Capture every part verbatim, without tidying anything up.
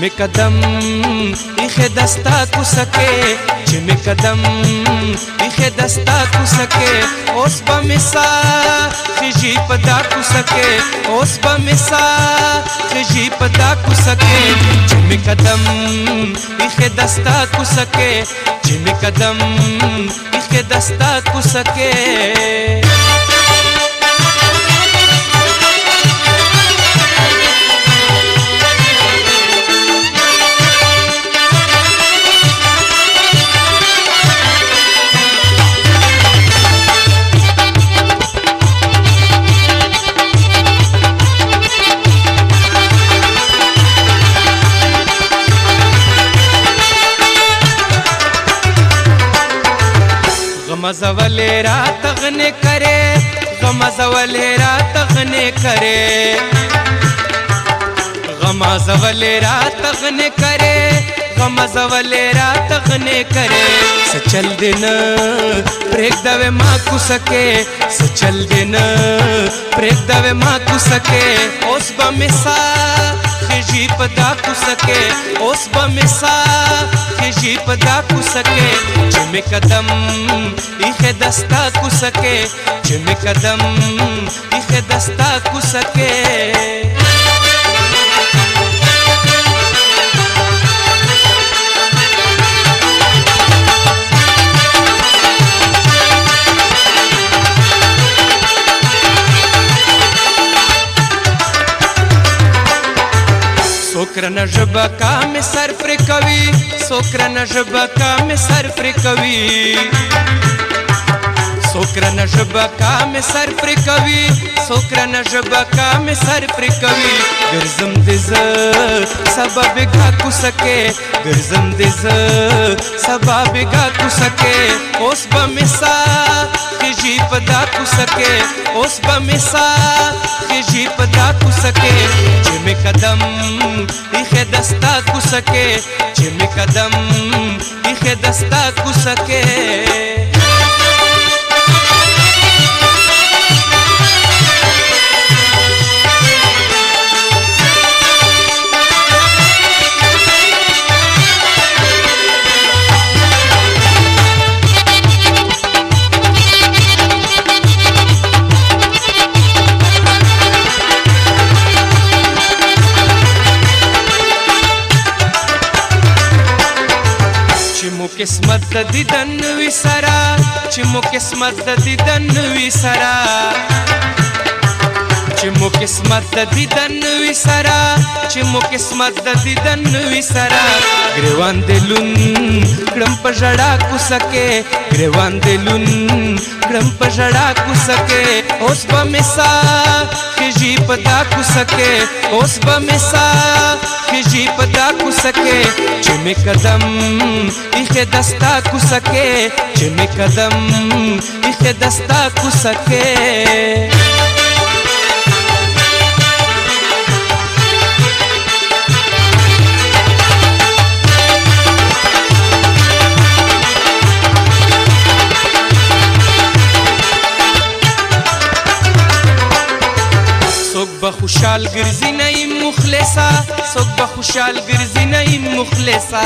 می قدم ایخه دستا کو سکے چې می قدم ایخه دستا کو سکے اوس به مسا خجی پدا کو سکے اوس به مسا خجی پدا کو سکے چې می قدم ایخه دستا کو سکے چې می قدم ایخه دستا کو سکے غمزولے رات غنے کرے غمزولے رات غنے کرے غمزولے رات غنے کرے غمزولے رات غنے کرے سچل دن پریک دوے ماں کو سکے سچل دن پریک دوے ماں کو سکے اوس با مسا خجی پدا کو سکے اوس با مسا خجی پدا کو سکے چې می قدم ایخه دستا کو سکے چې می قدم ایخه دستا کو سکے سوکرن ژبه کا می سر پر کوي سوکرن ژبه کا می سر پر کوي سوکرن ژبه کا می سر پر کوي سوکرن ژبه کا می سر پر کوي ګرځم دې ز سبب غا کو سکے ګرځم دې ز سبب غا کو سکے اوس به مسا خجی پدا کو سکے اوس به مسا خجی پدا کو سکے چې می قدم ایخه دستا کو سکے چې می قدم ایخه دستا کو سکے قسمت د دیدن وی سرا چې مو قسمت د دیدن وی سرا چې مو قسمت د دیدن وی سرا چې مو قسمت د دیدن وی سرا ګریوان دلون کړم په ژړا کو سکے ګریوان دلون کړم په ژړا کو سکے اوس به مسا خجی پدا کو سکے اوس به مسا خجی پدا کو سکے چې می قدم ایخه دستا کو سکے چې می قدم ایخه دستا کو سکے سوک با خوشحال گرزی نیم مخلصا سوک با خوشحال گرزی نیم مخلصا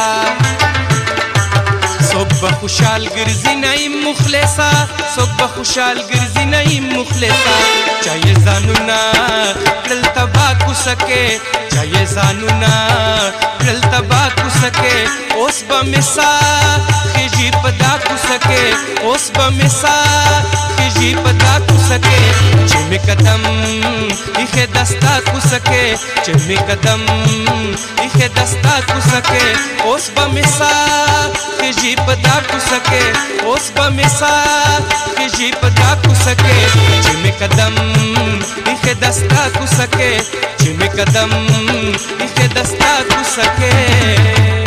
سوک با خوشحال گرزی نیم مخلصا سوک با خوشحال گرزی نیم مخلصا چاہیے زانونا کرل تبا کو سکے چاہیے زانونا کرل تبا کو سکے اوس با مسا خجی پدا کو سکے اوس با مسا خجی پدا کو سکے چې می قدم ایخه دستا کو سکے چې می قدم ایخه دستا کو سکے اوس به مسا خجی پدا کو سکے اوس به مسا خجی پدا کو سکے چې می قدم ایخه دستا کو سکے چې می قدم ایخه دستا کو سکے